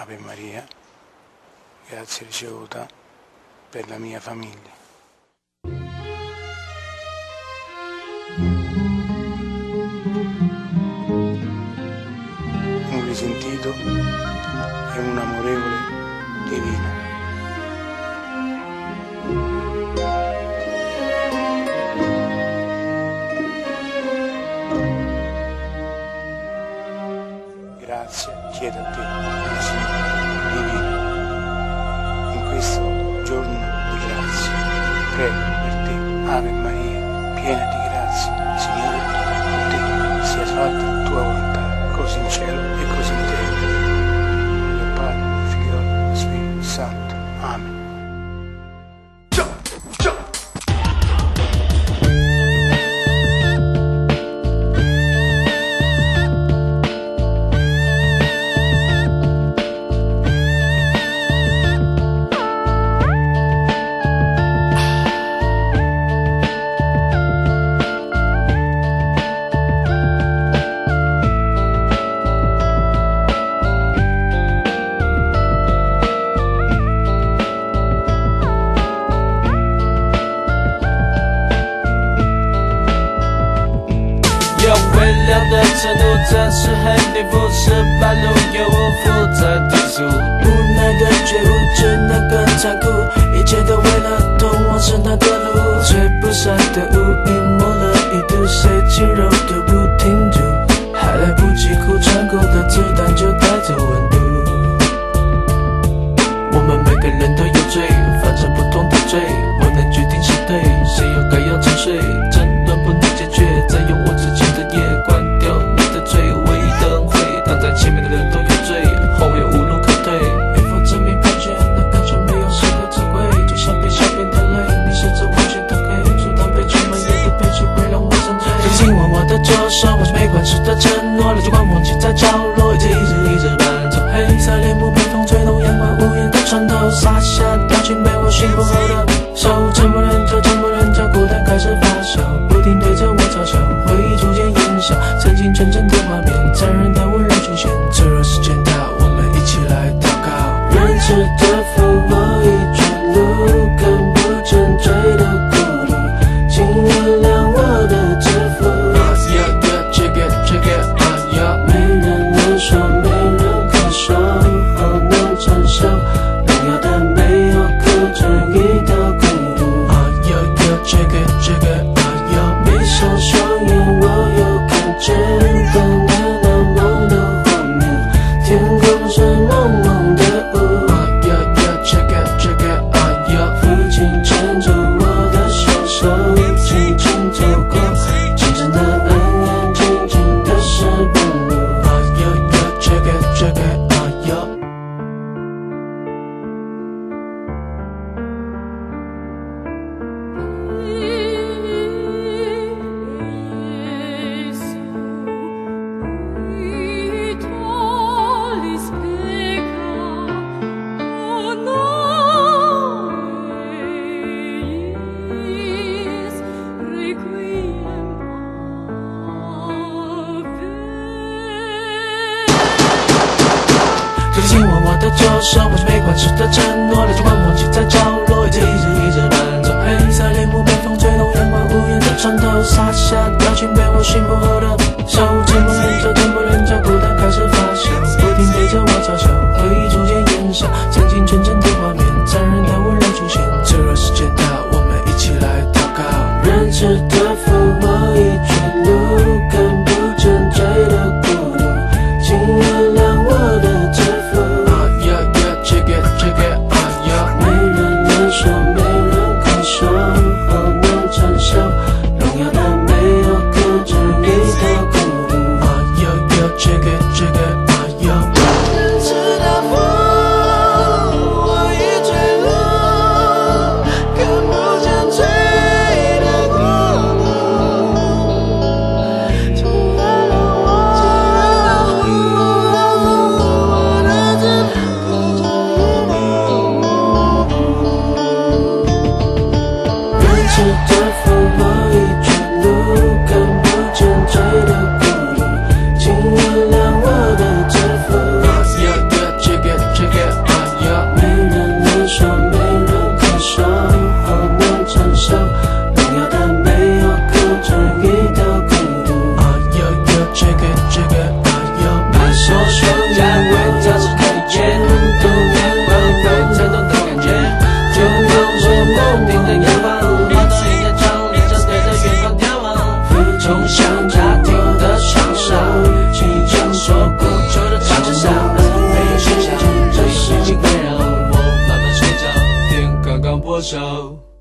Ave Maria, grazia ricevuta per la mia famiglia. Un risentito e un amorevole divino. Grazie chiedo a te, il Signore divino, in questo giorno di grazia. Prego per te, Ave Maria, piena di grazia, Signore è con te, sia fatta la tua volontà, così in cielo e così in terra. Del Padre, Figlio e Spirito Santo. Amen. 微量的程度暂时很低伏，是半路有我负责提速，无奈的觉悟只能更残酷，一切都为了通往圣诞的路，吹不散的雾隐没了一度，谁轻柔都不停住，还来不及哭，穿过的子弹就带走温度。我们每个人都有罪，犯着不同的罪，我能决定谁对，谁又该要沉睡，争论不能解决，再用我之前的夜关掉你的嘴，唯一的恩惠，挡在前面的人都有罪，后面无路可退，与否证明判决，那感受没有谁的智慧，就像被小便的泪，你是这完全的黑，阻挡被充满夜的悲剧会让我沉醉，就今晚我的左手，我是没关系的承诺，垃圾光忘记在角落，一直伴奏，黑色帘幕被风吹动，阳光无言的穿透，洒下掉进被我驯服后的手，沉默人着孤单开始发酵，不停对着我嘲笑，回忆逐渐烟消，曾经纯真的画面，残忍的温柔出现，脆弱时间到，我们一起来祷告，仁慈的父，我已坠入更不沉醉的孤独，请原谅我的自负，没人能说，没人可守，好难承受，荣耀的没有可治愈的孤独，闭上双眼，我又看见等待那梦的画面，天空是蒙蒙的雾，父亲牵着我的双手，轻轻走过，真正的恩怨，静静的是半路，就亲吻我的左手，我是没关系的承诺，垃圾光忘记在角落，一直伴奏，黑色帘幕被风吹动，阳光无言的穿透，洒下掉进被我驯服后的手，沉默人着孤单开始发酵，不停对着我嘲笑，回忆逐渐烟消，曾经纯真的画面，残忍的温柔出现，脆弱时间到，我们一起来祷告，仁慈的父，我已坠入更不沉醉的孤独，请原谅我的自负，没人能说，没人可守，好难承受，荣耀的没有可治愈的孤独， 手。